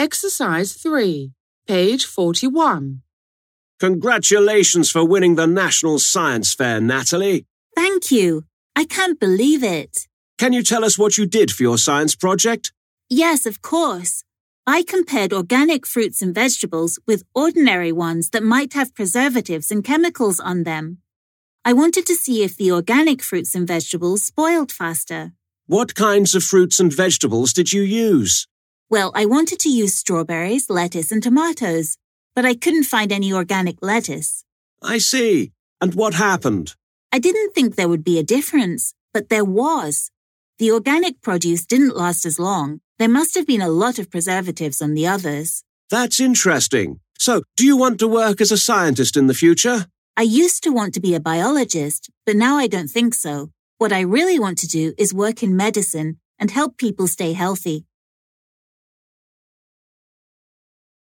Exercise 3, page 41. Congratulations for winning the National Science Fair, Natalie. Thank you. I can't believe it. Can you tell us what you did for your science project? Yes, of course. I compared organic fruits and vegetables with ordinary ones that might have preservatives and chemicals on them. I wanted to see if the organic fruits and vegetables spoiled faster. What kinds of fruits and vegetables did you use? Well, I wanted to use strawberries, lettuce, and tomatoes, but I couldn't find any organic lettuce. I see. And what happened? I didn't think there would be a difference, but there was. The organic produce didn't last as long. There must have been a lot of preservatives on the others. That's interesting. So, do you want to work as a scientist in the future? I used to want to be a biologist, but now I don't think so. What I really want to do is work in medicine and help people stay healthy.